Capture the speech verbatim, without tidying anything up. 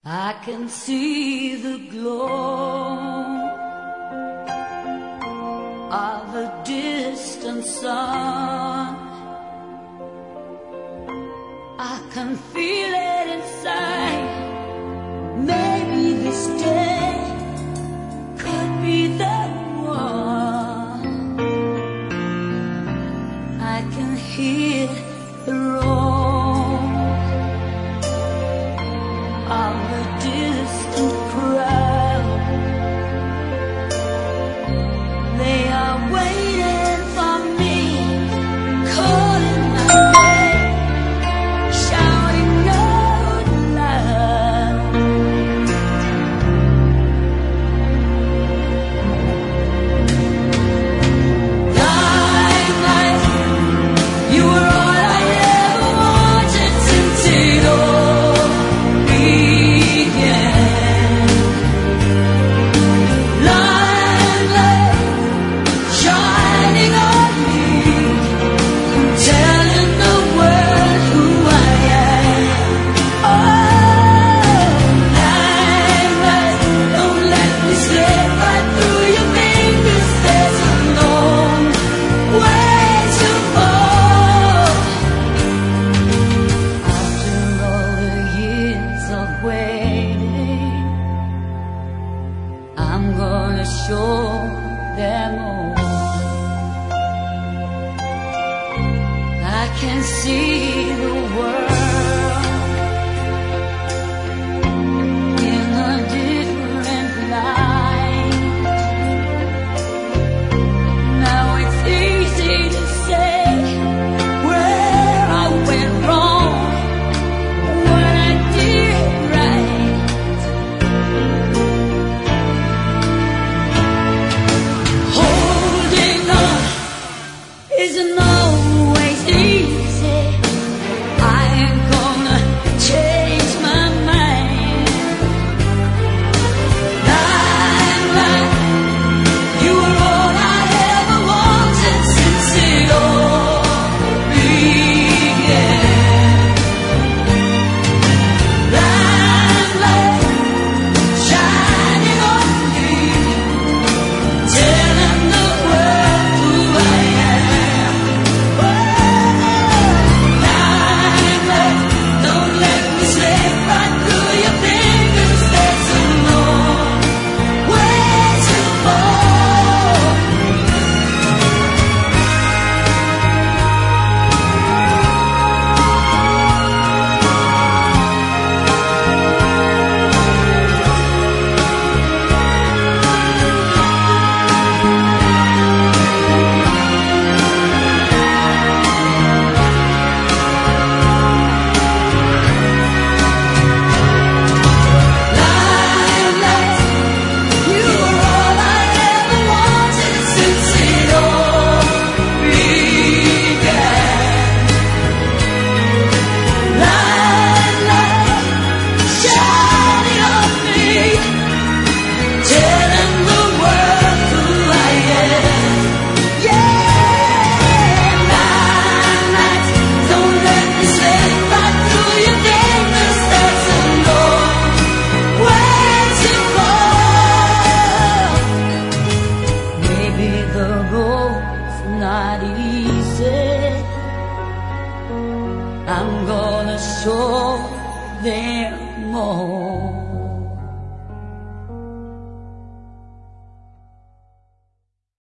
I can see the glow of a distant sun. I can feel it inside. Maybe this day could be the one. I can hear the roar of a distant crowd. They are waiting for me, calling my name, shouting out loud. Limelight, you were all I ever wanted since it all began. Limelight, shining on me, telling the world who I am. Oh, limelight, don't let me slip right through your fingers. There's a long way to fall. After all the years of waiting, I'm gonna show them all. I can see the world in a different light. Now it's easy to say where I went wrong, what I did right. Holding on isn't always easy. I ain't gonna change my mind. Limelight, you were all I ever wanted since it all began. Limelight, shining on me, telling the world who I am. Limelight, don't let me slip right through your fingers. There's a long way to fall. Limelight, you were all I ever wanted since it all began. Limelight, shining on me, telling the world who I am. Yeah, limelight, don't let me slip right through your fingers. There's a long way to fall. Maybe the road's not easy. I'm gonna show them all.